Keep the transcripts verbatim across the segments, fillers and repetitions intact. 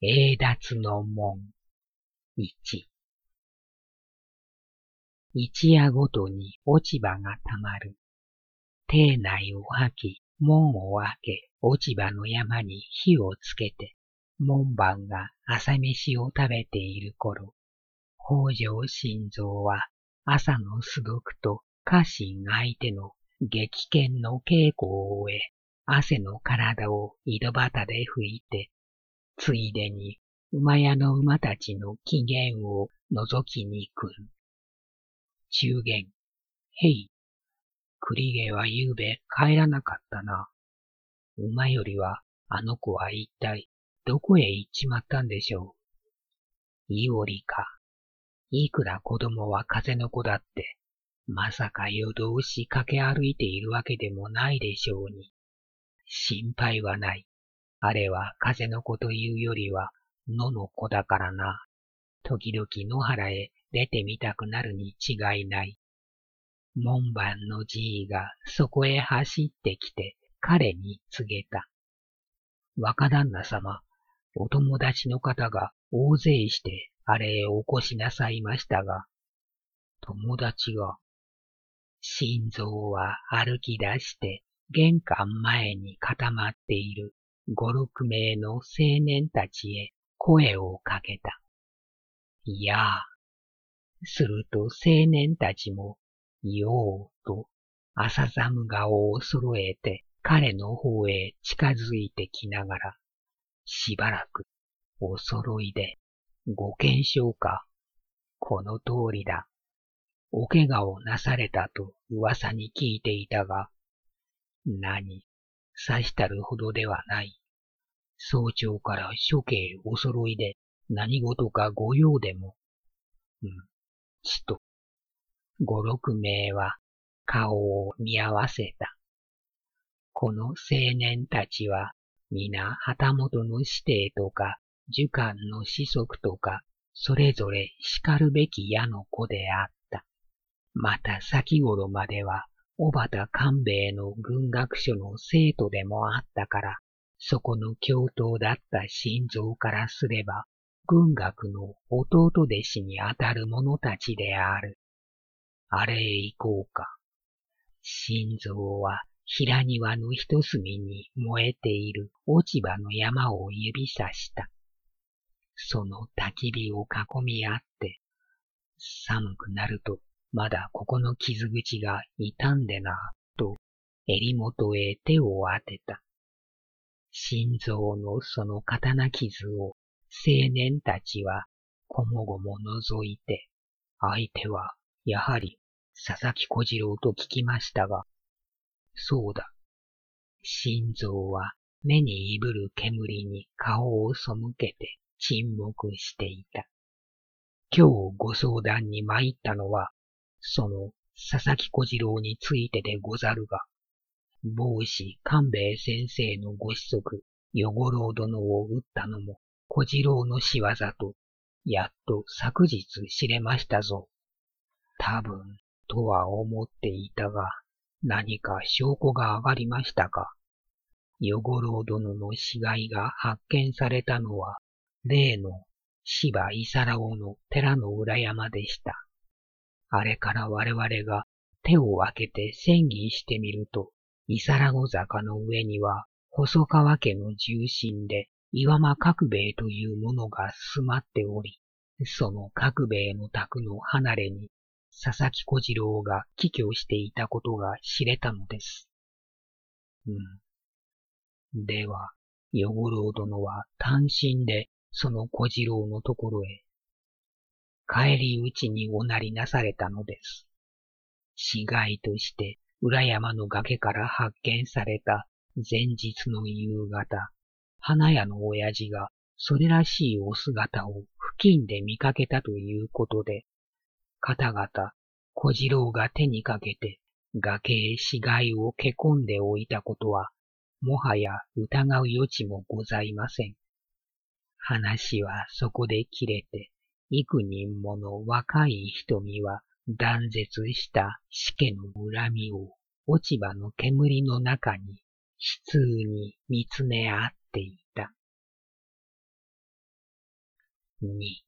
栄達の門一。一夜ごとに落ち葉がたまる。邸内を吐き、門を開け、落ち葉の山に火をつけて、門番が朝飯を食べている頃、北条新蔵は朝の素読と家臣相手の激剣の稽古を終え、汗の体を井戸端で拭いて、ついでに馬屋の馬たちの機嫌を覗きに来る。中間、へい、栗毛はゆうべ帰らなかったな。馬よりはあの子は一体どこへ行っちまったんでしょう。いおりか。いくら子供は風の子だって、まさか夜通し駆け歩いているわけでもないでしょうに。心配はない。あれは風の子というよりは野の子だからな。時々野原へ出てみたくなるに違いない。門番のじいがそこへ走ってきて彼に告げた。若旦那様、お友達の方が大勢してあれへお越しなさいましたが、友達が、新蔵は歩き出して玄関前に固まっている五六名の青年たちへ声をかけた。いやあ。すると青年たちも、ようと朝寒顔を揃えて彼の方へ近づいてきながら、しばらくお揃いで、ご見証か。この通りだ。お怪我をなされたと噂に聞いていたが、何、さしたるほどではない。早朝から処刑お揃いで何事かご用でも。うん、ちと。五六名は顔を見合わせた。この青年たちは皆旗本の指定とか儒官の子息とかそれぞれ叱るべき矢の子であった。また先頃までは小畑官兵衛の軍学所の生徒でもあったから、そこの教頭だった新蔵からすれば軍学の弟弟子にあたる者たちである。あれへ行こうか。新蔵は平庭の一隅に燃えている落ち葉の山を指さした。その焚き火を囲み合って、寒くなるとまだここの傷口が痛んでな、と襟元へ手を当てた。新蔵のその刀傷を青年たちはこもごも覗いて、相手はやはり佐々木小次郎と聞きましたが、そうだ。新蔵は目にいぶる煙に顔を背けて沈黙していた。今日ご相談に参ったのは、その佐々木小次郎についてでござるが、帽子官兵衛先生のご子息、与五郎殿を撃ったのも小次郎の仕業と、やっと昨日知れましたぞ。多分、とは思っていたが、何か証拠が上がりましたか。与五郎殿の死骸が発見されたのは、例の芝伊皿尾の寺の裏山でした。あれから我々が手を分けて詮議してみると、伊皿尾坂の上には細川家の重臣で岩間角兵衛という者が住まっており、その角兵衛の宅の離れに佐々木小次郎が帰居していたことが知れたのです。うん。では、与五郎殿は単身でその小次郎のところへ、帰り討ちにおなりなされたのです。死骸として裏山の崖から発見された前日の夕方、花屋の親父がそれらしいお姿を付近で見かけたということで、方々、小次郎が手にかけて崖へ死骸をけ込んでおいたことは、もはや疑う余地もございません。話はそこで切れて、幾人もの若い瞳は断絶した死家の恨みを落ち葉の煙の中に悲痛に見つめ合っていた。 に。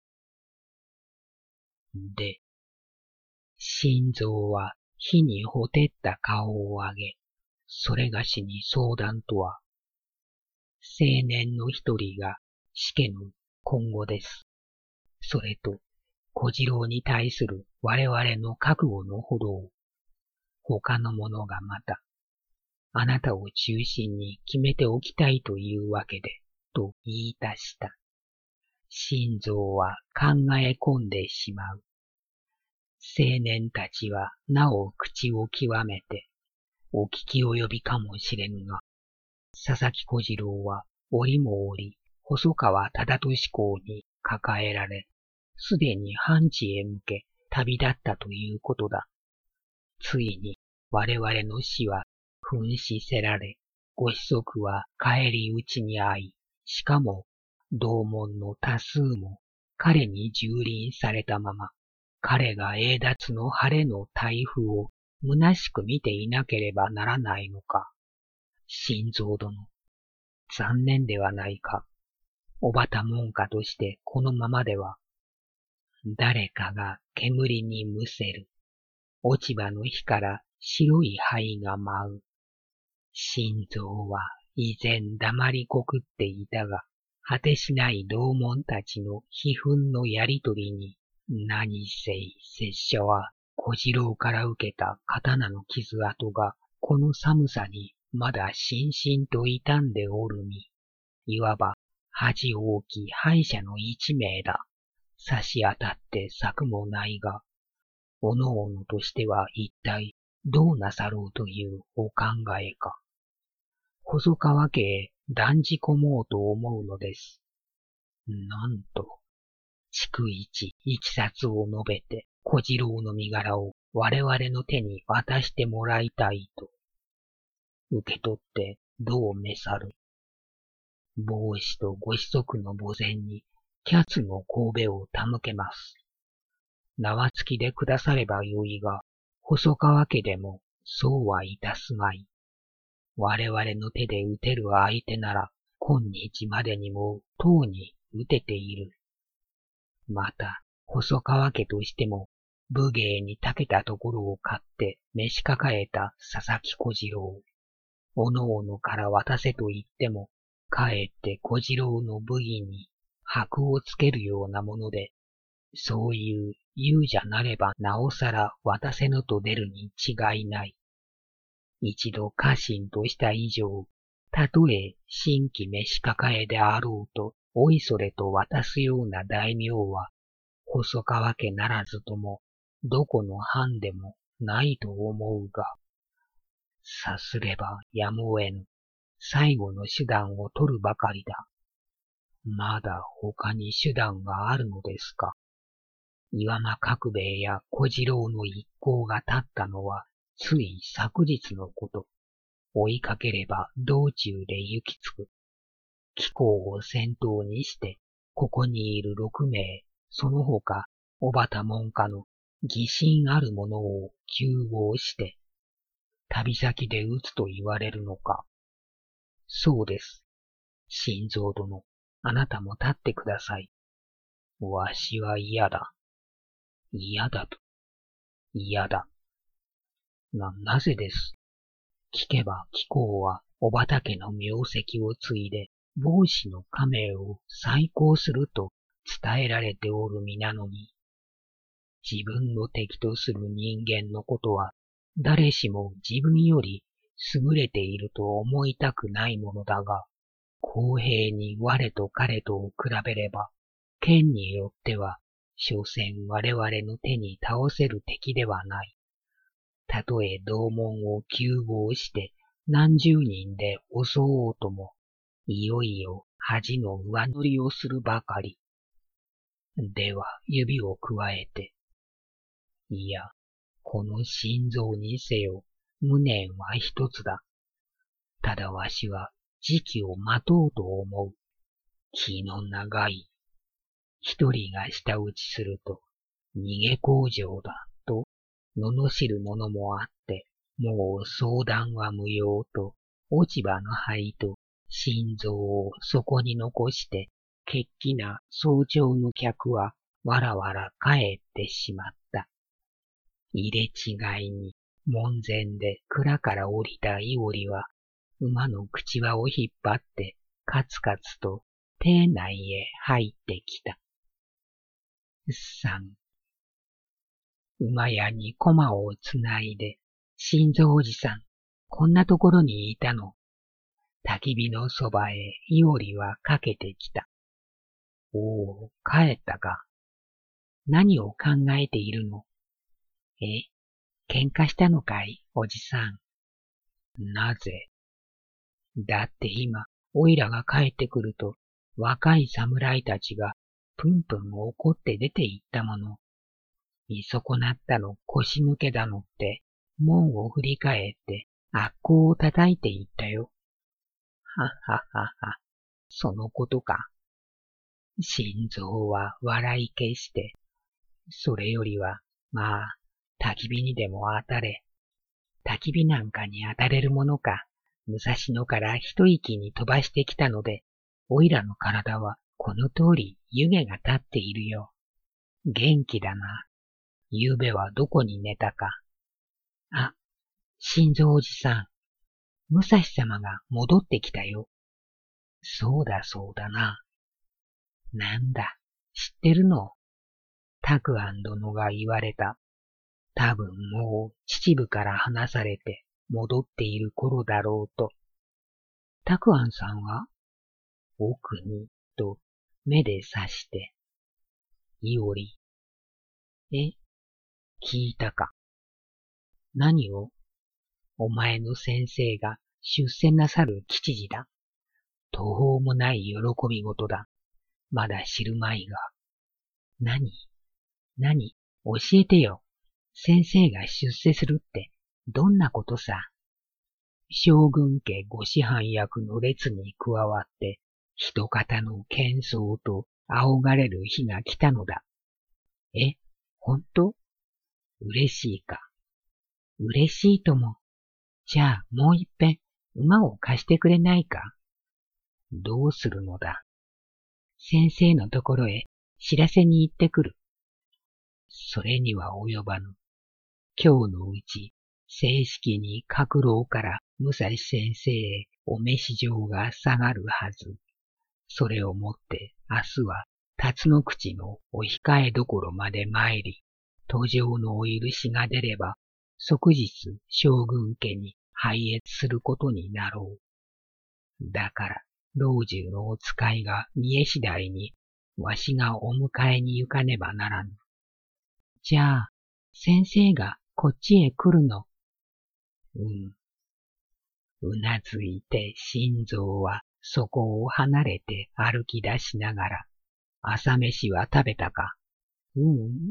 で、心臓は火にほてった顔を上げ、それがしに相談とは、青年の一人が死家の今後です。それと、小次郎に対する我々の覚悟のほどを、他の者がまた、あなたを中心に決めておきたいというわけで、と言い出した。心臓は考え込んでしまう。青年たちはなお口を極めて、お聞き及びかもしれぬが、佐々木小次郎は折も折、細川忠俊公に抱えられ、すでに半地へ向け旅立ったということだ。ついに我々の死は噴死せられ、ご子息は帰り討ちに遭い、しかも同門の多数も彼に蹂躙されたまま、彼が栄奪の晴れの台風を虚しく見ていなければならないのか。心臓殿、残念ではないか。おばた門下としてこのままでは、誰かが煙にむせる。落ち葉の火から白い灰が舞う。心臓は依然黙りこくっていたが、果てしない同門たちの悲憤のやりとりに、何せい拙者は小次郎から受けた刀の傷跡がこの寒さにまだしんしんと傷んでおる身。いわば恥大き敗者の一名だ。差し当たって策もないが、おのおのとしては一体どうなさろうというお考えか。細川家へ断じ込もうと思うのです。なんと、逐一いきさつを述べて小次郎の身柄を我々の手に渡してもらいたいと。受け取ってどう召さる。帽子とご子息の墓前にキャツの神戸を手向けます。縄付きでくださればよいが、細川家でもそうはいたすまい。我々の手で撃てる相手なら、今日までにもとうに撃てている。また、細川家としても、武芸に長けたところを買って召し抱えた佐々木小次郎。おのおのから渡せと言っても、かえって小次郎の武技に箔をつけるようなもので、そういう勇者なればなおさら渡せぬと出るに違いない。一度家臣とした以上、たとえ新規召し抱えであろうと、おいそれと渡すような大名は、細川家ならずとも、どこの藩でもないと思うが、さすればやむを得ぬ、最後の手段を取るばかりだ。まだ他に手段があるのですか。岩間角兵衛や小次郎の一行が立ったのは、つい昨日のこと。追いかければ道中で行き着く。貴公を先頭にして、ここにいる六名、その他、小畑門下の疑心ある者を救合して、旅先で撃つと言われるのか。そうです。心臓殿、あなたも立ってください。わしは嫌だ。嫌だと。嫌だ。な、なぜです。聞けば貴公は小畑家の名跡を継いで帽子の家名を再興すると伝えられておる身なのに、自分の敵とする人間のことは誰しも自分より優れていると思いたくないものだが、公平に我と彼とを比べれば、剣によっては所詮我々の手に倒せる敵ではない。たとえ同門を救合して何十人で襲おうとも、いよいよ恥の上塗りをするばかり。では指をくわえて、いや、この心臓にせよ、無念は一つだ。ただわしは時期を待とうと思う。気の長い。一人が舌打ちすると、逃げ工場だと、罵る者もあって、もう相談は無用と、落ち葉の灰と心臓をそこに残して、 血気な早朝の客はわらわら帰ってしまった。入れ違いに門前で蔵から降りたいおりは、馬の口輪を引っ張ってカツカツと邸内へ入ってきた。三。馬屋に駒をつないで、新蔵おじさん、こんなところにいたの。焚き火のそばへいおりはかけてきた。おお、帰ったか。何を考えているの？え、喧嘩したのかい、おじさん。なぜ？だって今、おいらが帰ってくると、若い侍たちがプンプン怒って出て行ったもの。見損なったの腰抜けだのって、門を振り返って悪行を叩いていったよ。はっはっはっは、そのことか。心臓は笑い消して、それよりは、まあ、焚き火にでも当たれ。焚き火なんかに当たれるものか。武蔵野から一息に飛ばしてきたので、おいらの体はこの通り湯気が立っているよ。元気だな。ゆうべはどこに寝たか。あ、新蔵おじさん。武蔵様が戻ってきたよ。そうだそうだな。なんだ、知ってるの？たくあん殿が言われた。多分もう秩父から離されて戻っている頃だろうと。たくあんさんは？奥に、と目で指して。いおり。え？聞いたか。何を？お前の先生が出世なさる吉次だ。途方もない喜び事だ。まだ知るまいが。何？何？教えてよ。先生が出世するってどんなことさ。将軍家ご師範役の列に加わって、一方の喧騒と仰がれる日が来たのだ。え、ほんと？嬉しいか。嬉しいとも。じゃあもう一遍馬を貸してくれないか。どうするのだ。先生のところへ知らせに行ってくる。それには及ばぬ。今日のうち、正式に閣楼から武蔵先生へお召し状が下がるはず。それをもって明日は辰野口のお控え所まで参り、途上のお許しが出れば、即日将軍家に拝謁することになろう。だから、老中のお使いが見え次第に、わしがお迎えに行かねばならぬ。じゃあ、先生がこっちへ来るの？うん。うなずいて心臓はそこを離れて歩き出しながら、朝飯は食べたか？うん。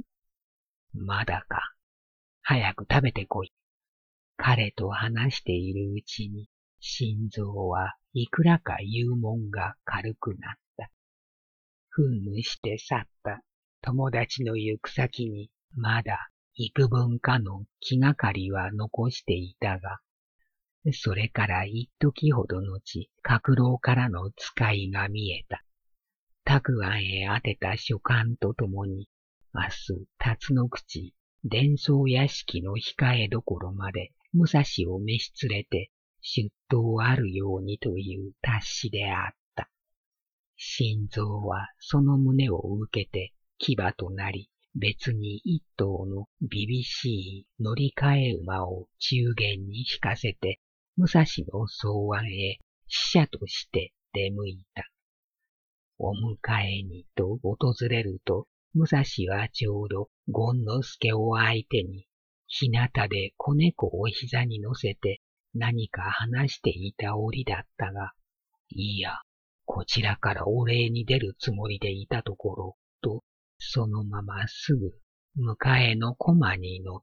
まだか。早く食べてこい。彼と話しているうちに、心臓はいくらか幽悶が軽くなった。ふんむして去った友達の行く先に、まだ幾分かの気がかりは残していたが、それから一時ほどのち、閣楼からの使いが見えた。たくあんへ当てた書簡とともに、明日、辰野口、伝奏屋敷の控え所まで武蔵を召し連れて出頭あるようにという達しであった。心臓はその旨を受けて騎馬となり、別に一頭のびびしい乗り換え馬を中間に引かせて、武蔵の草案へ使者として出向いた。お迎えにと訪れると、武蔵はちょうど権之助を相手に、日向で子猫を膝に乗せて何か話していた折だったが、いや、こちらからお礼に出るつもりでいたところ、と、そのまますぐ迎えの駒に乗った。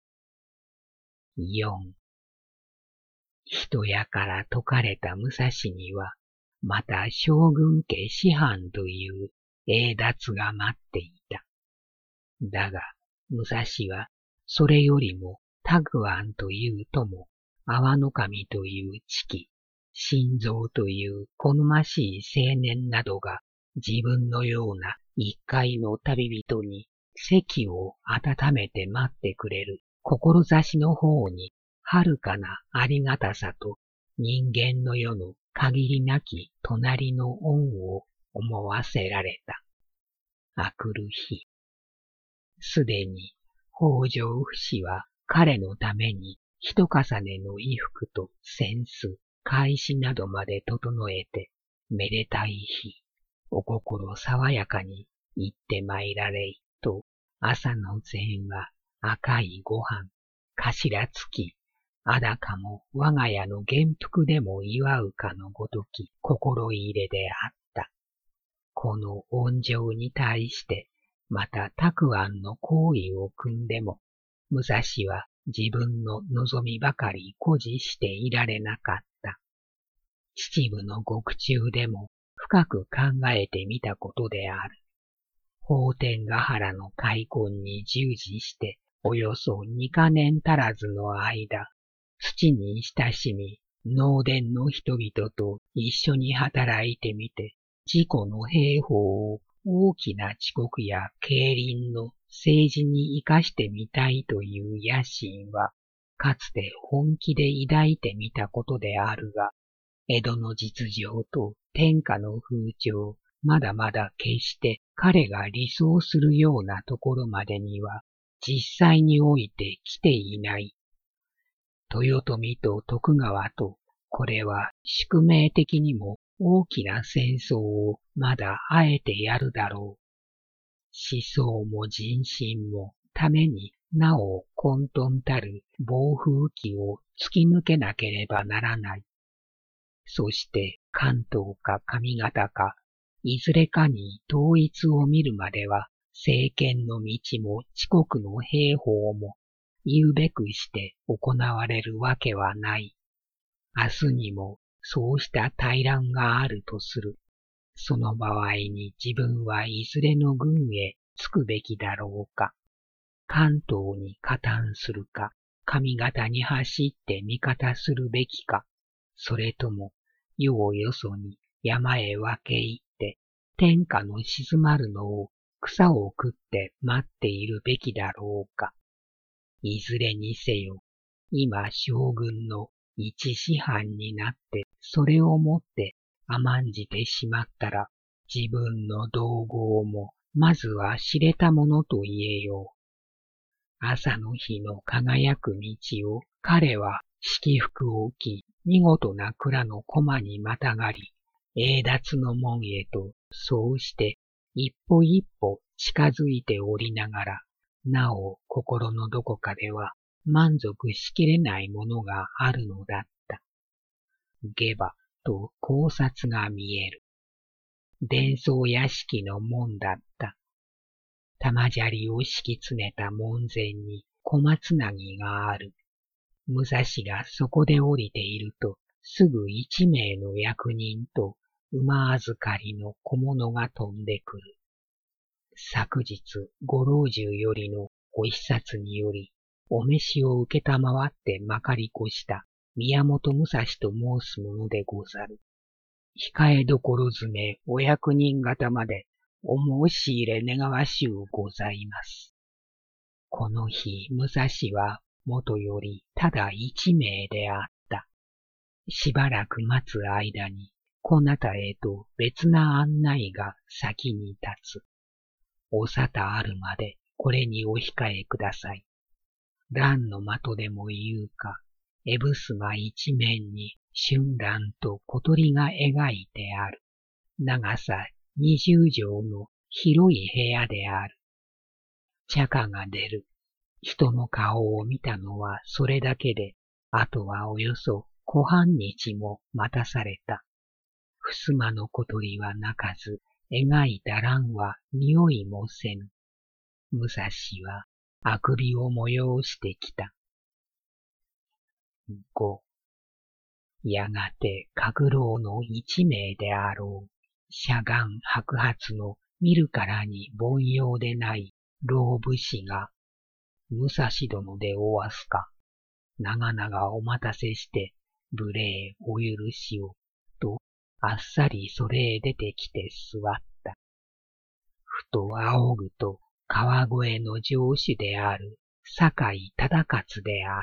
四。人屋から解かれた武蔵には、また将軍家師範という栄達が待っていた。だが、武蔵はそれよりもたくあんというとも、阿波の神という知己、心臓という好ましい青年などが自分のような一介の旅人に席を温めて待ってくれる志の方に遥かなありがたさと人間の世の限りなき隣の恩を思わせられた。あくる日、すでに北条不死は彼のために一重ねの衣服と扇子、懐紙などまで整えて、めでたい日、お心爽やかに行って参られいと、朝の膳は赤いご飯、頭つき、あだかも我が家の元服でも祝うかのごとき心入れであった。この恩情に対して、また沢庵の行為を組んでも、武蔵は自分の望みばかり誇示していられなかった。秩父の獄中でも深く考えてみたことである。法天ヶ原の開墾に従事して、およそ二か年足らずの間、土に親しみ、農田の人々と一緒に働いてみて、自己の兵法を大きな遅刻や競輪の政治に生かしてみたいという野心は、かつて本気で抱いてみたことであるが、江戸の実情と天下の風潮、まだまだ決して彼が理想するようなところまでには実際において来ていない。豊臣と徳川と、これは宿命的にも大きな戦争をまだあえてやるだろう。思想も人心もためになお混沌たる暴風期を突き抜けなければならない。そして関東か上方か、いずれかに統一を見るまでは、政権の道も遅刻の兵法も、言うべくして行われるわけはない。明日にもそうした大乱があるとする。その場合に自分はいずれの軍へ着くべきだろうか。関東に加担するか、上方に走って味方するべきか、それとも、世をよそに山へ分け入って、天下の静まるのを草を食って待っているべきだろうか。いずれにせよ、今将軍の一師範になってそれをもって甘んじてしまったら、自分の道業もまずは知れたものと言えよう。朝の日の輝く道を彼は式服を着、見事な蔵の駒にまたがり、栄達の門へとそうして一歩一歩近づいておりながら、なお心のどこかでは満足しきれないものがあるのだった。下馬と考察が見える。伝奏屋敷の門だった。玉砂利を敷き詰めた門前に小松なぎがある。武蔵がそこで降りていると、すぐ一名の役人と馬預かりの小物が飛んでくる。昨日ご老中よりのご視察により、お召しを受けたまわってまかり越した宮本武蔵と申すものでござる。控えどころ詰めお役人方までお申し入れ願わしゅうございます。この日、武蔵は元よりただ一名であった。しばらく待つ間に、こなたへと別な案内が先に立つ。お沙汰あるまでこれにお控えください。蘭の的でも言うか、えぶすま一面に春蘭と小鳥が描いてある。長さ二十畳の広い部屋である。茶香が出る。人の顔を見たのはそれだけで、あとはおよそ小半日も待たされた。ふすまの小鳥は鳴かず、描いた蘭は匂いもせぬ。武蔵はあくびを催してきた。五、やがて閣老の一名であろう。しゃがん白髪の見るからに凡庸でない老武士が、武蔵殿でおわすか。長々お待たせして、無礼お許しを、と、あっさりそれへ出てきて座った。 ふと仰ぐと川越の城主である酒井忠勝であった。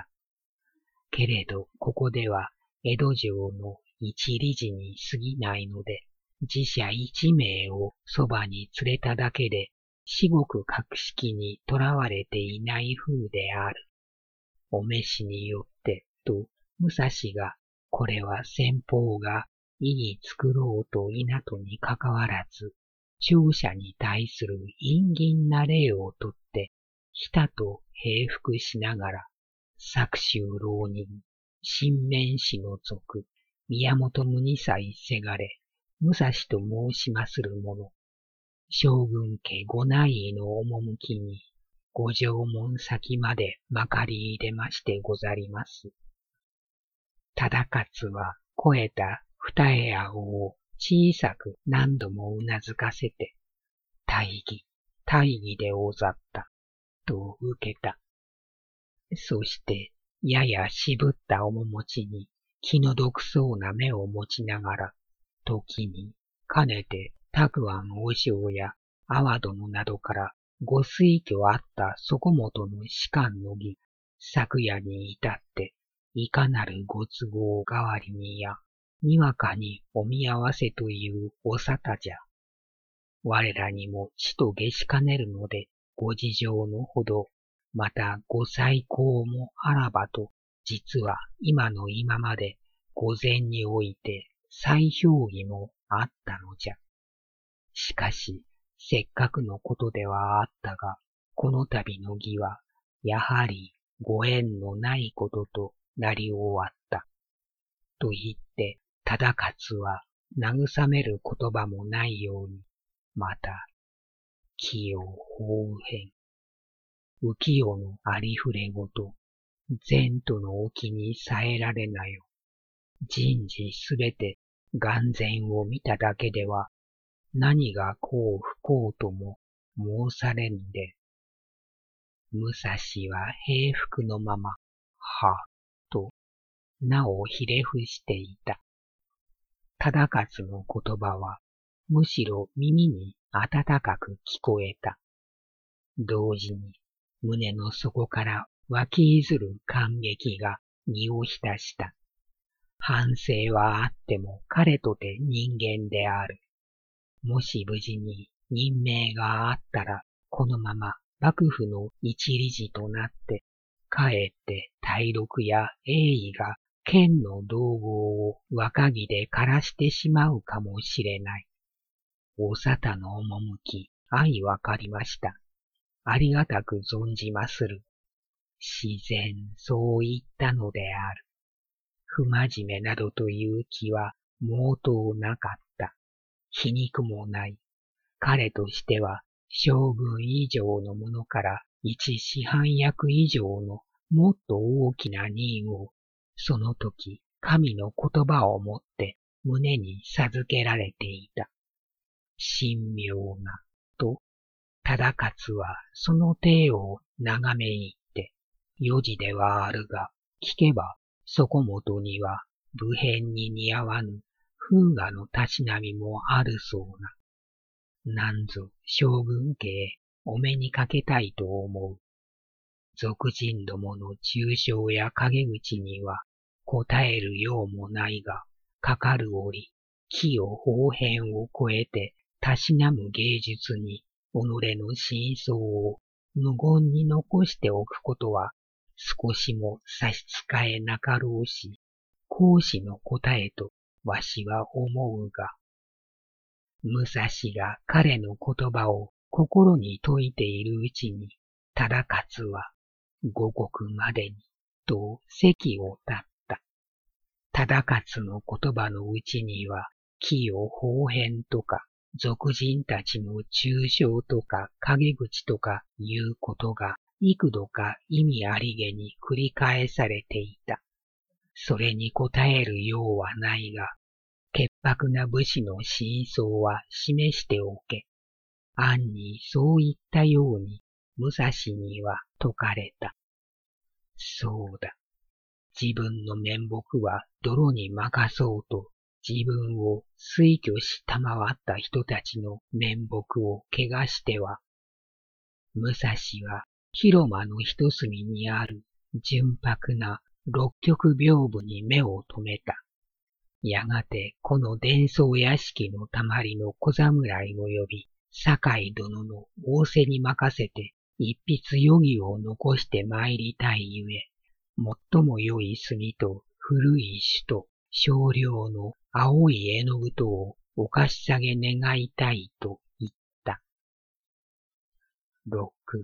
けれどここでは江戸城の一理事に過ぎないので、自社一名をそばに連れただけで、至極格式にとらわれていない風である。お召しによって、と、武蔵が、これは先方が意に作ろうといなとにかかわらず、聴者に対する陰銀な例をとって、ひたと平伏しながら、作州浪人、新面氏の族、宮本無二歳せがれ、武蔵と申しまする者、将軍家ご内の趣に、ご城門先までまかり入れましてござります。忠勝は肥えた二重顎を小さく何度もうなずかせて、大義、大義でござった、と受けた。そして、やや渋った面持ちに気の毒そうな目を持ちながら、時に、かねて、たくあん和尚や阿波殿などからご推挙あったそこもとの士官の儀、昨夜に至って、いかなるご都合代わりにや、にわかにお見合わせというお沙汰じゃ。我らにもちと下しかねるので、ご事情のほど、またご再考もあらばと、実は今の今まで御前において再評議もあったのじゃ。しかし、せっかくのことではあったが、この度の儀は、やはりご縁のないこととなり終わった。と言って、忠勝は慰める言葉もないように、また、器用方変、浮世のありふれごと、前途の沖にさえられなよ。人事すべて眼前を見ただけでは、何がこう不幸とも申されんで、武蔵は平伏のまま、は、と、なおひれ伏していた。忠勝の言葉は、むしろ耳に温かく聞こえた。同時に、胸の底から湧き出る感激が身を浸した。反省はあっても彼とて人間である。もし無事に任命があったら、このまま幕府の一理事となって、かえって大禄や栄意が剣の道号を若木で枯らしてしまうかもしれない。お沙汰の趣、相わかりました。ありがたく存じまする。自然そう言ったのである。不真面目などという気は毛頭なかった。皮肉もない。彼としては将軍以上のものから一師範役以上のもっと大きな任を、その時神の言葉をもって胸に授けられていた。神妙な、と、忠勝はその体を眺め入って、余事ではあるが、聞けば、そこもとには、武変に似合わぬ風雅のたしなみもあるそうな。なんぞ将軍家へお目にかけたいと思う。俗人どもの中傷や陰口には答えるようもないが、かかる折、器を方変を超えてたしなむ芸術に己の真相を無言に残しておくことは少しも差し支えなかろうし、講師の答えとわしは思うが、武蔵が彼の言葉を心に説いているうちに、忠勝は五穀までにと席を立った。忠勝の言葉のうちには、器用方変とか、俗人たちの中傷とか陰口とかいうことが幾度か意味ありげに繰り返されていた。それに答えるようはないが、潔白な武士の真相は示しておけ。暗にそういったように武蔵には説かれた。そうだ。自分の面目は泥に任そうと自分を推挙したまわった人たちの面目を汚しては、武蔵は広間の一隅にある純白な六曲屏風に目を留めた。やがてこの伝奏屋敷のたまりの小侍を呼び、酒井殿の仰せに任せて一筆余儀を残して参りたいゆえ、最も良い墨と古い朱と少量の青い絵の具とをお貸し下げ願いたいと言った。ろく.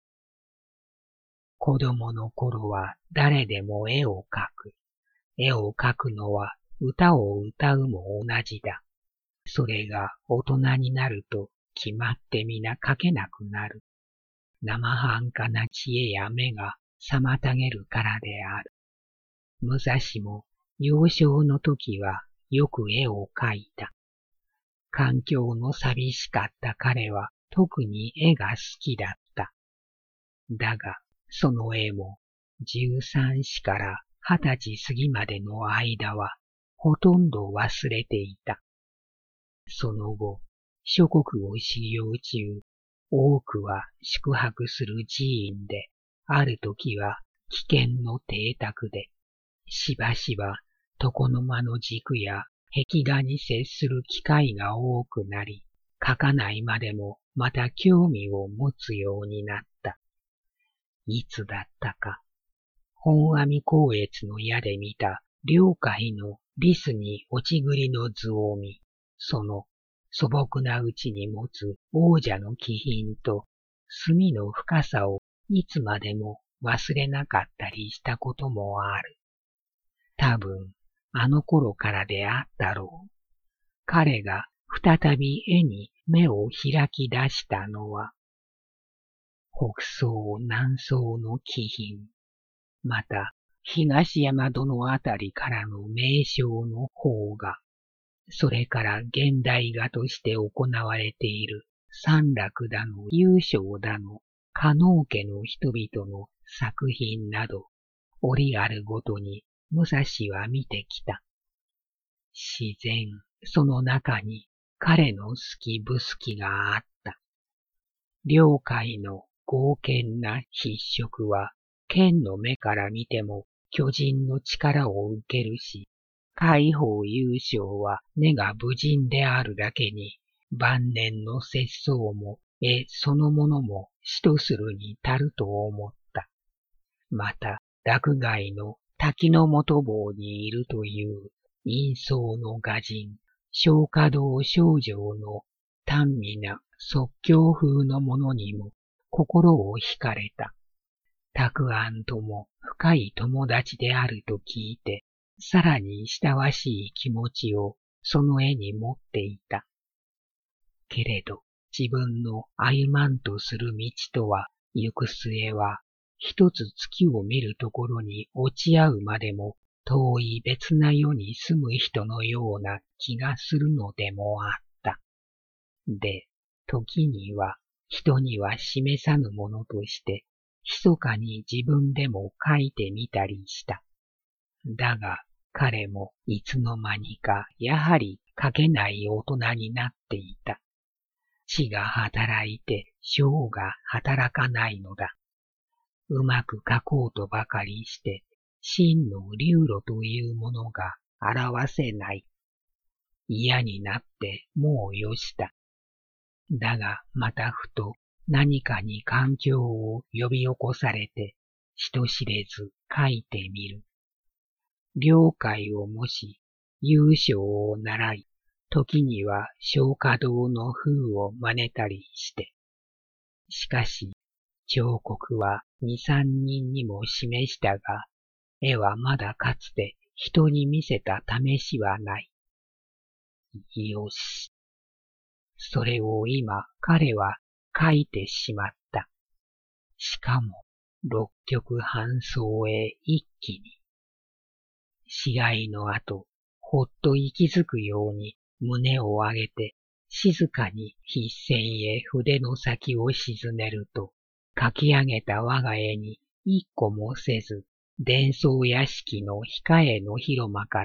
子供の頃は誰でも絵を描く。絵を描くのは歌を歌うも同じだ。それが大人になると決まって皆描けなくなる。生半可な知恵や目が妨げるからである。武蔵も幼少の時はよく絵を描いた。環境の寂しかった彼は特に絵が好きだった。だが、その絵も十三子から二十歳過ぎまでの間はほとんど忘れていた。その後、諸国を修行中、多くは宿泊する寺院で、ある時は危険の邸宅で、しばしば床の間の軸や壁画に接する機会が多くなり、描かないまでもまた興味を持つようになった。いつだったか、本阿弥光悦の矢で見た両海のリスに落ち栗の図を見、その素朴なうちに持つ王者の気品と墨の深さをいつまでも忘れなかったりしたこともある。多分、あの頃からであったろう。彼が再び絵に目を開き出したのは、北宋南宋の気品、また東山殿あたりからの名称の方が、それから現代画として行われている三楽だの優勝だの加納家の人々の作品など、折あるごとに武蔵は見てきた。自然、その中に彼の好き不好きがあった。両界の剛健な筆触は、剣の目から見ても巨人の力を受けるし、海宝優勝は根が武人であるだけに、晩年の節操も絵そのものも死とするに足ると思った。また、洛外の滝の元坊にいるという陰相の画人、松花堂少女の単美な即興風のものにも心を惹かれた。沢庵とも深い友達であると聞いて、さらに親わしい気持ちをその絵に持っていた。けれど自分の歩まんとする道とは行く末は、一つ月を見るところに落ち合うまでも遠い別な世に住む人のような気がするのでもあった。で、時には人には示さぬものとして、密かに自分でも書いてみたりした。だが彼もいつの間にかやはり書けない大人になっていた。知が働いて性が働かないのだ。うまく書こうとばかりして、真の流路というものが表せない。嫌になってもうよした。だがまたふと何かに環境を呼び起こされて、人知れず書いてみる。両界をもし優勝を習い、時には松花堂の風を真似たりして。しかし、彫刻は二三人にも示したが、絵はまだかつて人に見せた試しはない。よし。それを今彼は書いてしまった。しかも六曲半奏へ一気に。死骸の後、ほっと息づくように胸を上げて、静かに筆線へ筆の先を沈めると、書き上げた我が絵に一個もせず、伝奏屋敷の控えの広間から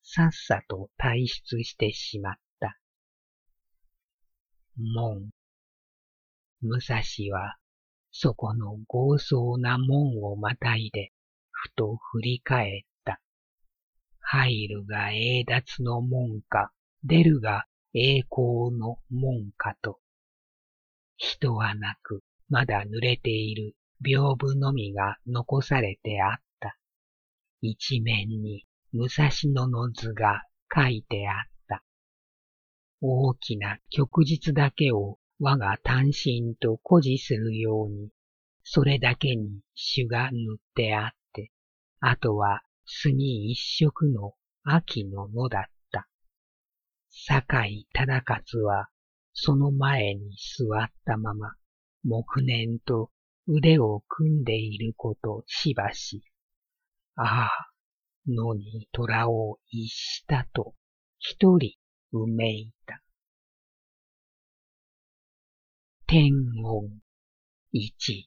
さっさと退出してしまった。門。武蔵は、そこの豪壮な門をまたいで、ふと振り返った。入るが栄達の門か、出るが栄光の門かと。人はなく、まだ濡れている屏風のみが残されてあった。一面に武蔵野の図が書いてあった。大きな旭日だけを我が単身と誇示するように、それだけに朱が塗ってあって、あとは墨一色の秋の野だった。酒井忠勝は、その前に座ったまま、黙念と腕を組んでいることしばし、ああ、野に虎を逸したと、一人うめいた。天音一。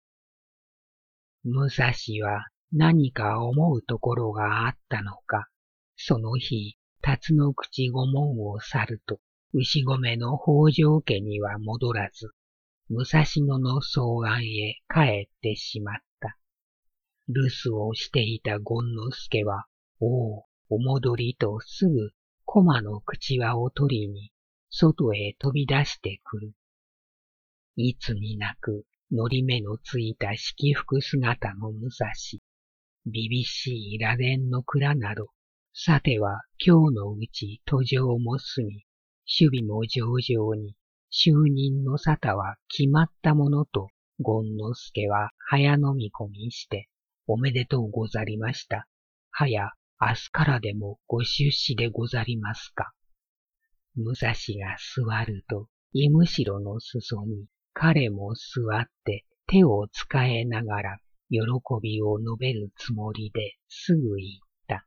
武蔵は何か思うところがあったのか、その日、辰の口御門を去ると、牛込の北条家には戻らず、武蔵野の草岸へ帰ってしまった。留守をしていた権之助は、おう、お戻りとすぐ駒の口輪を取りに、外へ飛び出してくる。いつになく、のり目のついた式服姿の武蔵、びびしい螺鈿の蔵など、さては今日のうち途上も過ぎ、守備も上々に、就任の沙汰は決まったものと、権之助は早飲み込みして、おめでとうござりました。はや、明日からでもご出仕でござりますか。武蔵が座ると、いむしろの裾に、彼も座って手を使えながら、喜びを述べるつもりですぐ言った。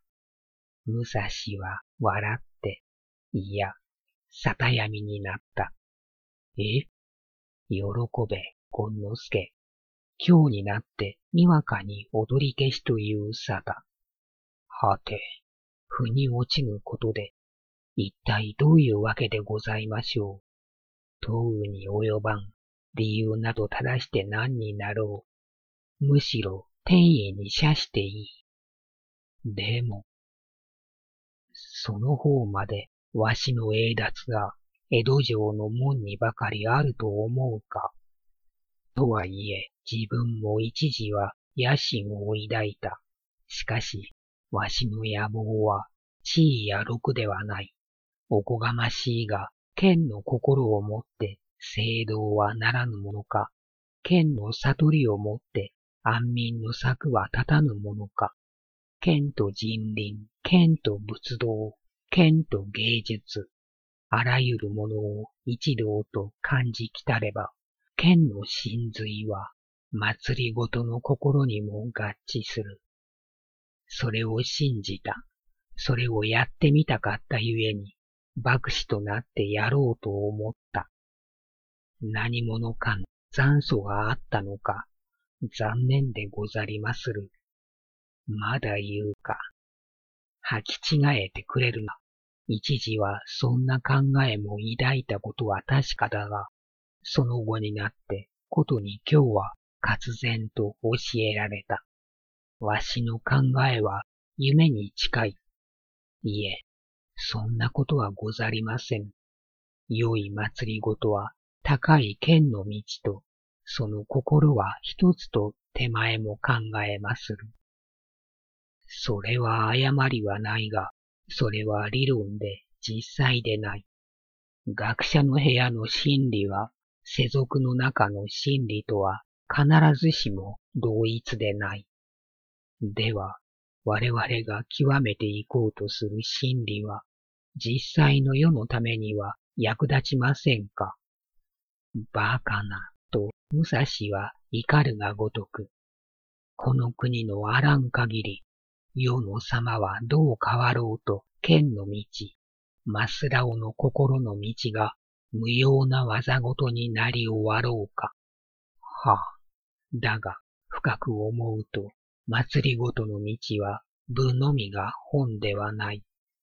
武蔵は笑って、いや、沙汰闇になった。え？喜べ、権之助。今日になってにわかに踊り消しという沙汰。はて、腑に落ちぬことで、一体どういうわけでございましょう。問うに及ばん、理由など正して何になろう。むしろ天意に謝していい。でも、その方までわしの栄達が江戸城の門にばかりあると思うか。とはいえ、自分も一時は野心を抱いた。しかし、わしの野望は地位や禄ではない。おこがましいが、剣の心をもって正道はならぬものか。剣の悟りをもって安民の策は立たぬものか。剣と人倫、剣と仏道、剣と芸術、あらゆるものを一道と感じきたれば、剣の真髄は祭りごとの心にも合致する。それを信じた。それをやってみたかったゆえに、幕士となってやろうと思った。何者かの残素があったのか、残念でござりまする。まだ言うか。履き違えてくれるな。一時はそんな考えも抱いたことは確かだが、その後になってことに今日は忽然と教えられた。わしの考えは夢に近い。いえ、そんなことはござりません。良い祭りごとは高い剣の道と、その心は一つと手前も考えまする。それは誤りはないが、それは理論で実際でない。学者の部屋の真理は、世俗の中の真理とは必ずしも同一でない。では、我々が極めていこうとする真理は、実際の世のためには役立ちませんか。バカな、と武蔵は怒るがごとく、この国のあらん限り、世の様はどう変わろうと剣の道、マスラオの心の道が無用な技ごとになり終わろうか。はあ、だが深く思うと、祭りごとの道は武のみが本ではない。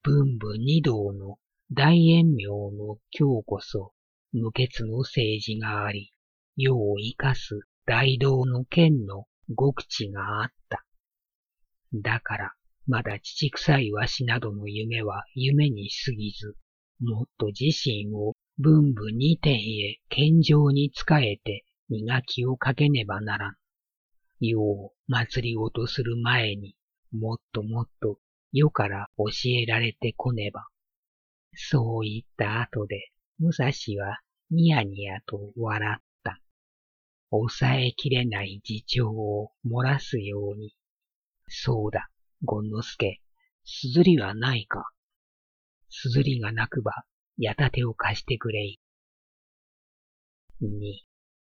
文武二道の大円明の今日こそ無欠の政治があり、世を生かす大道の剣の極地があった。だから、まだ父臭いわしなどの夢は夢に過ぎず、もっと自身を文武二点へ健常に仕えて磨きをかけねばならん。世を祭りごとする前に、もっともっと世から教えられてこねば。そう言った後で、武蔵はニヤニヤと笑った。抑えきれない自重を漏らすように。そうだ、権之助、すずりはないか。すずりがなくば、やたてを貸してくれい。に、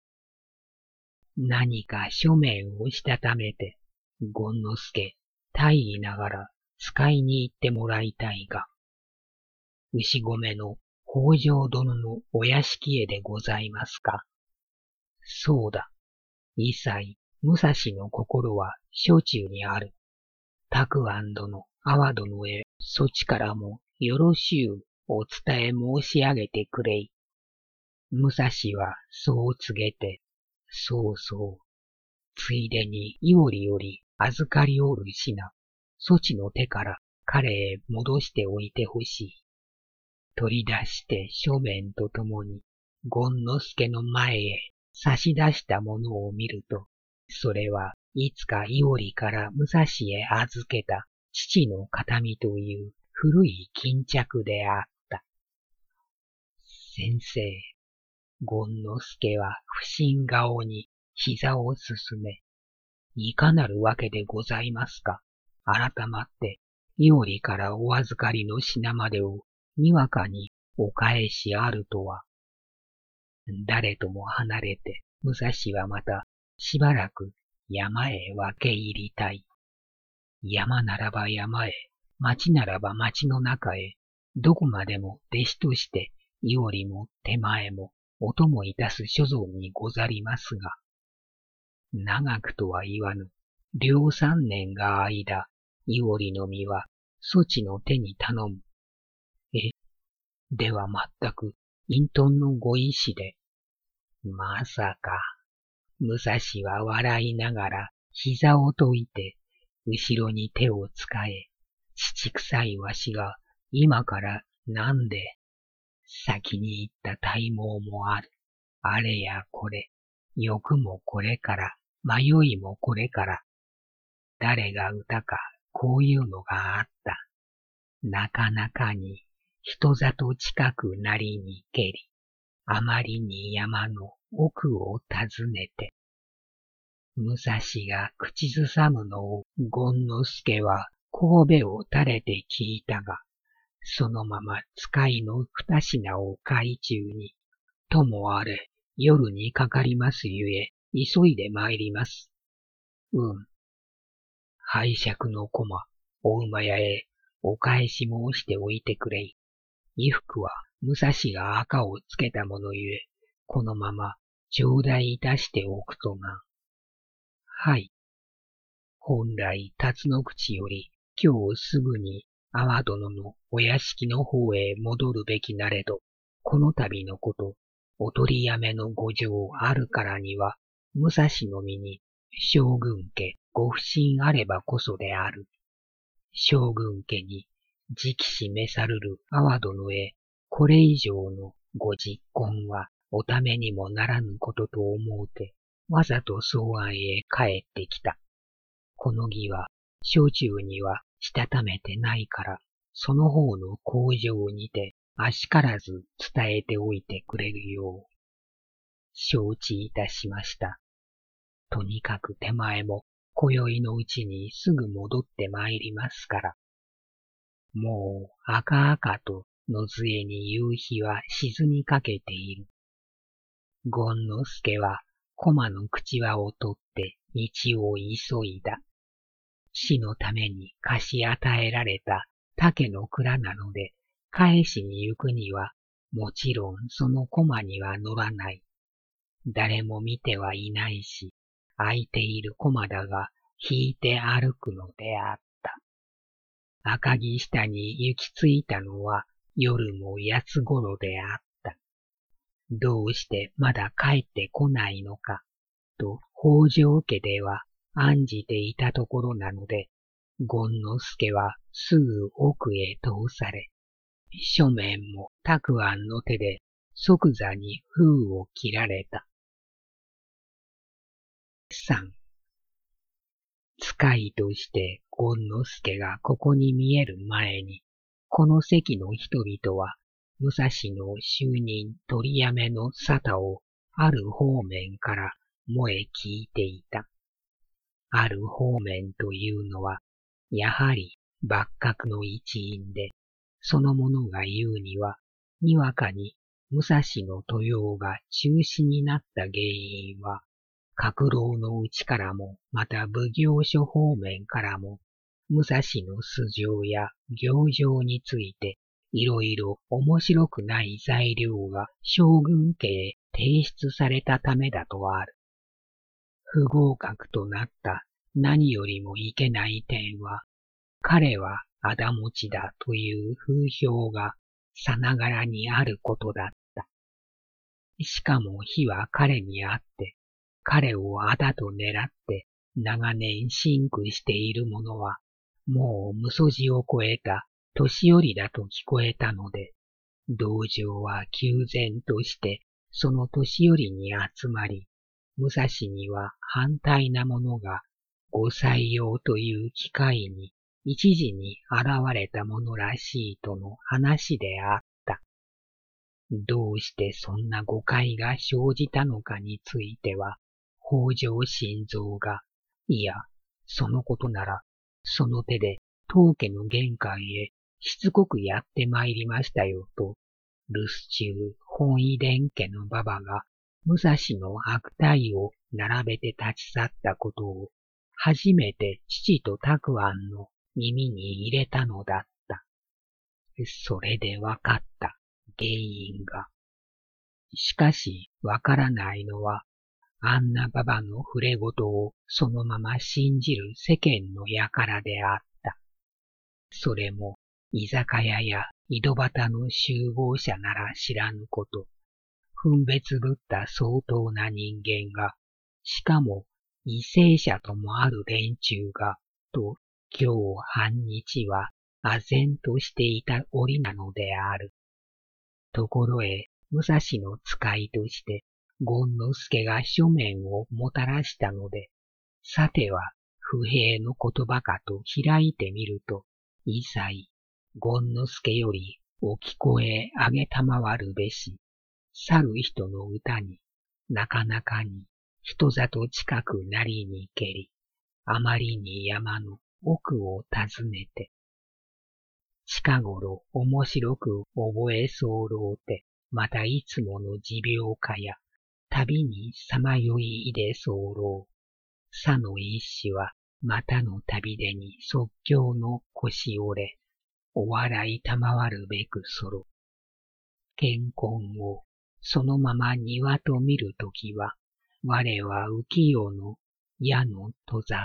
何か書面をしたためて、権之助、大意ながら使いに行ってもらいたいが、牛込の北条殿のお屋敷へでございますか。そうだ。一切、武蔵の心は所中にある。沢庵殿、阿波殿へ、そちからもよろしゅうお伝え申し上げてくれい。武蔵はそう告げて、そうそう。ついでに伊織より預かりおる品、そちの手から彼へ戻しておいてほしい。取り出して書面とともに、権之助の前へ差し出したものを見ると、それはいつか伊織から武蔵へ預けた父の形見という古い巾着であった。先生、権之助は不審顔に膝をすすめ、いかなるわけでございますか。改まって、伊織からお預かりの品までをにわかにお返しあるとは。誰とも離れて、武蔵はまたしばらく山へ分け入りたい。山ならば山へ、町ならば町の中へ、どこまでも弟子として伊織も手前もお供いたす所存にござりますが、長くとは言わぬ、両三年が間、伊織の身はそちの手に頼む。え、ではまったく隠遁のご意志で。まさか。武蔵は笑いながら膝を解いて、後ろに手を使え、父臭いわしが今からなんで、先に行った体毛もある。あれやこれ、欲もこれから、迷いもこれから。誰が歌か、こういうのがあった。なかなかに人里近くなりにけり、あまりに山の奥を訪ねて。武蔵が口ずさむのを権之助は神戸を垂れて聞いたが、そのまま使いの二品を買い中に、ともあれ、夜にかかりますゆえ、急いで参ります。うん。拝借の駒、お馬屋へお返し申しておいてくれい。衣服は武蔵が赤をつけたものゆえ、このまま頂戴いたしておくとな。はい。本来辰の口より今日すぐに阿波殿のお屋敷の方へ戻るべきなれど、この度のこと、お取りやめのご情あるからには、武蔵の身に将軍家ご不審あればこそである。将軍家に直視召さるる阿波殿へ、これ以上のご実婚はおためにもならぬことと思うて、わざと草庵へ帰ってきた。この儀は、小中にはしたためてないから、その方の口上にて、あしからず伝えておいてくれるよう。承知いたしました。とにかく手前も、今宵のうちにすぐ戻って参りますから。もう赤々と野末に夕日は沈みかけている。権之助は駒の口輪を取って道を急いだ。死のために貸し与えられた竹の蔵なので、返しに行くには、もちろんその駒には乗らない。誰も見てはいないし、空いている駒だが引いて歩くのであった。 赤城下に行き着いたのは夜も八つ頃であった。どうしてまだ帰ってこないのか、と北条家では案じていたところなので、権之助はすぐ奥へ通され、書面も沢庵の手で即座に封を切られた。三、使いとして権之助がここに見える前に、この席の人々は、武蔵の就任取りやめの沙汰をある方面から燃え聞いていた。ある方面というのは、やはり幕閣の一員で、その者が言うには、にわかに武蔵の登用が中止になった原因は、閣楼のうちからも、また奉行所方面からも、武蔵の素性や行状について、いろいろ面白くない材料が将軍家へ提出されたためだとある。不合格となった何よりもいけない点は、彼は仇持ちだという風評がさながらにあることだった。しかも非は彼にあって、彼を仇と狙って長年辛苦している者は、もう無素地を超えた年寄りだと聞こえたので、道場は急然としてその年寄りに集まり、武蔵には反対な者がご採用という機会に一時に現れたものらしいとの話であった。どうしてそんな誤解が生じたのかについては、北条新蔵が、いや、そのことなら、その手で当家の玄関へしつこくやって参りましたよと、留守中本意殿家の馬場が武蔵の悪態を並べて立ち去ったことを、初めて父と沢庵の耳に入れたのだった。それでわかった原因が。しかしわからないのは、あんな馬場の触れ事をそのまま信じる世間の輩であった。それも居酒屋や井戸端の集合者なら知らぬこと。分別ぶった相当な人間が、しかも為政者ともある連中が、と今日半日は唖然としていた折なのである。ところへ武蔵の使いとして、権之助が書面をもたらしたので、さては不平の言葉かと開いてみると、一切、権之助よりお聞こえあげたまわるべし、去る人の歌に、なかなかに人里近くなりにけり、あまりに山の奥を訪ねて、近頃面白く覚え候て、またいつもの持病家や、旅にさまよいいで候。さの一子は、またの旅でに即興の腰折れ、お笑いたまわるべくそろ。健康を、そのまま庭と見るときは、我は浮世の矢の戸境。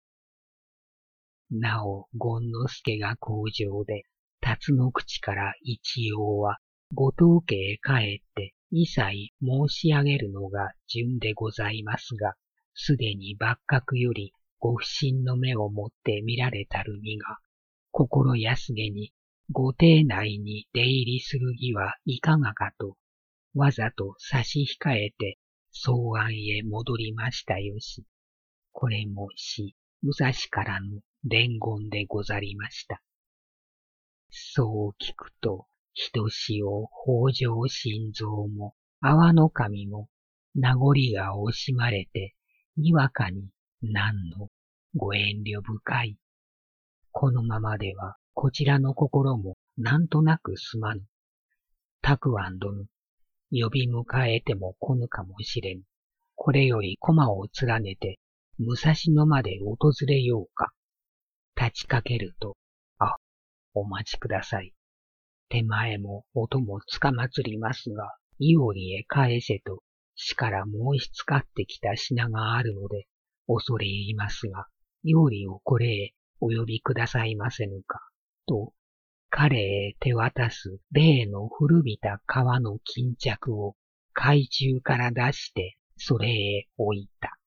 なお、権之助が口上で、辰の口から一応は、ご当家へ帰って、一切申し上げるのが順でございますが、すでに幕閣よりご不審の目をもって見られたる身が、心安げにご邸内に出入りする儀はいかがかと、わざと差し控えて草案へ戻りましたよし。これもし、武蔵からの伝言でござりました。そう聞くと、ひとしお北条新蔵も阿波の神も名残が惜しまれて、にわかに何のご遠慮深い。このままではこちらの心もなんとなくすまぬ。沢庵殿、呼び迎えても来ぬかもしれぬ。これより駒を連ねて武蔵野まで訪れようか。立ちかけると、あ、お待ちください。手前も音もつかまつりますが、伊織へ返せと、市から申しつかってきた品があるので、恐れ入りますが、伊織をこれへお呼びくださいませぬか。 と、彼へ手渡す例の古びた革の巾着を懐中から出してそれへ置いた。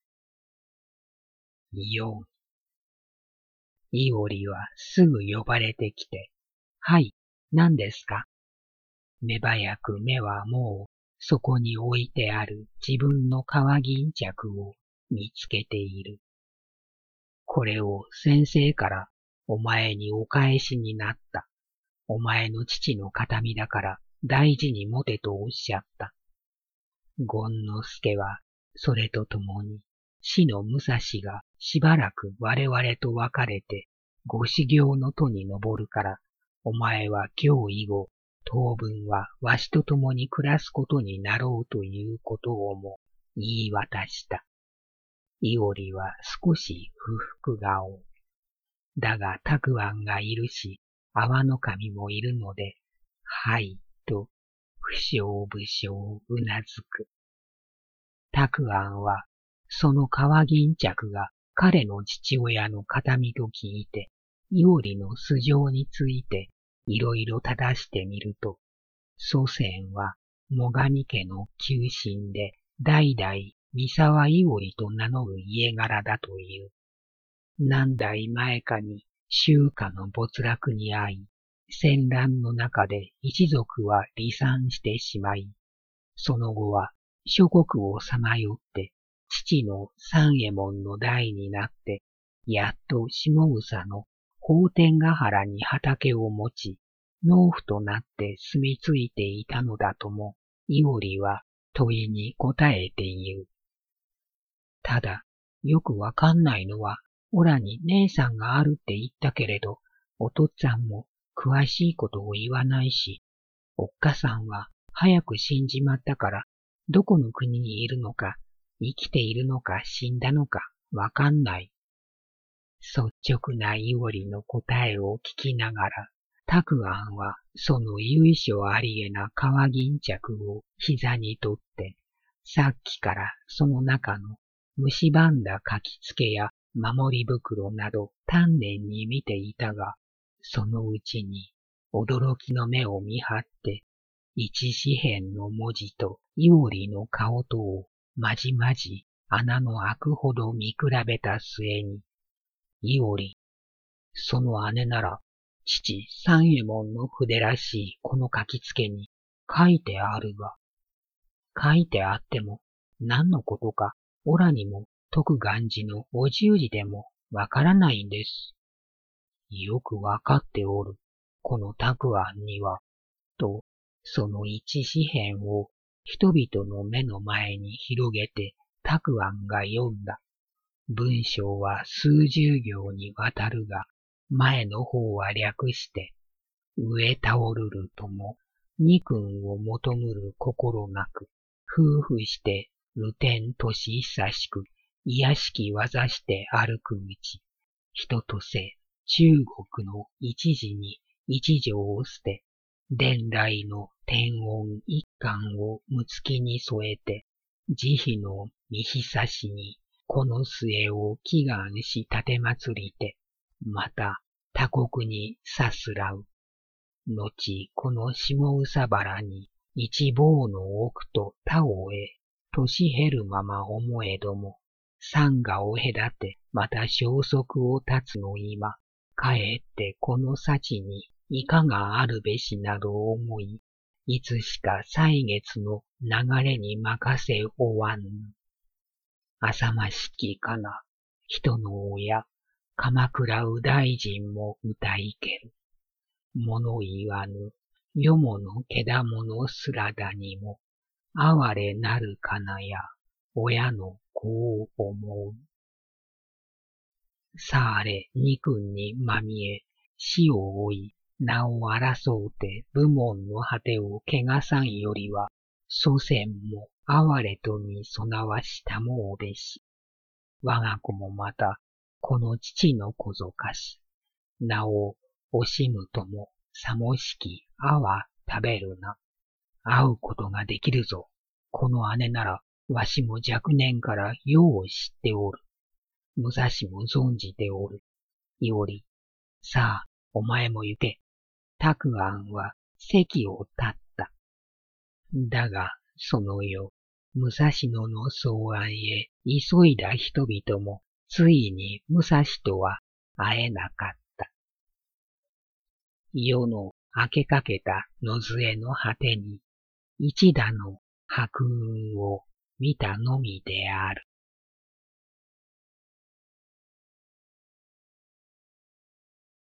よん。いおりはすぐ呼ばれてきて、はい、何ですか？目早く目はもうそこに置いてある自分の革巾着を見つけている。これを先生からお前にお返しになった。お前の父の形見だから大事に持てとおっしゃった。権之助はそれとともに死の武蔵がしばらく我々と別れてご修行の途に登るから、お前は今日以後当分はわしと共に暮らすことになろうということをも言い渡した。いおりは少し不服顔。だがたくあんがいるし、阿波の神もいるので、はい、と、不詳不詳うなずく。たくあんは、その革巾着が彼の父親の形見と聞いて、いおりの素性についていろいろ正してみると、祖先は最上家の旧臣で代々三沢いおりと名乗る家柄だという。何代前かに秋夏の没落に遭い、戦乱の中で一族は離散してしまい、その後は諸国をさまよって父の三右衛門の代になって、やっと下総の法天ヶ原に畑を持ち、農夫となって住み着いていたのだとも、いおりは問いに答えて言う。ただ、よくわかんないのは、おらに姉さんがあるって言ったけれど、お父っつぁんも詳しいことを言わないし、おっかさんは早く死んじまったから、どこの国にいるのか、生きているのか死んだのかわかんない。率直ないおりの答えを聞きながら、たくあんはその由緒ありげな革巾着を膝に取って、さっきからその中の蝕んだ書きつけや守り袋など丹念に見ていたが、そのうちに驚きの目を見張って、一紙片の文字といおりの顔とをまじまじ穴の開くほど見比べた末に、いおり、その姉なら、父三右衛門の筆らしいこの書きつけに書いてあるが、書いてあっても何のことかおらにも徳願寺のお十字でもわからないんです。よくわかっておる、このたくあんには、と、その一紙片を人々の目の前に広げてたくあんが読んだ。文章は数十行にわたるが、前の方は略して、上倒るるとも、二君を求むる心なく、夫婦して流天年久しく、癒しき技して歩くうち、人とせ中国の一時に一条を捨て、伝来の天音一貫をむつきに添えて、慈悲の見久しに、この末を祈願し立て祭りて、また他国にさすらう。後この下総原に一棒の奥と他をへ、年減るまま思えども、山河を隔てまた消息を絶つの今、かえってこの幸にいかがあるべしなど思い、いつしか歳月の流れに任せおわんぬ。浅ましきかな、人の親、鎌倉右大臣も歌いける。物言わぬ、よものけだものすらだにも、哀れなるかなや、親の子を思う。さあれ二君にまみえ、死を追い、名を争うて部門の果てを汚さんよりは、祖先も哀れとに備わしたもうべし。我が子もまた、この父の子ぞかし。なお、惜しむとも、さもしきあは食べるな。会うことができるぞ。この姉なら、わしも若年からよう知っておる。武蔵も存じておる。いおり、さあ、 お前も行け。沢庵は席を立った。だが、その夜、武蔵野の草庵へ急いだ人々も、ついに武蔵とは会えなかった。夜の明けかけた野末の果てに、一打の白雲を見たのみである。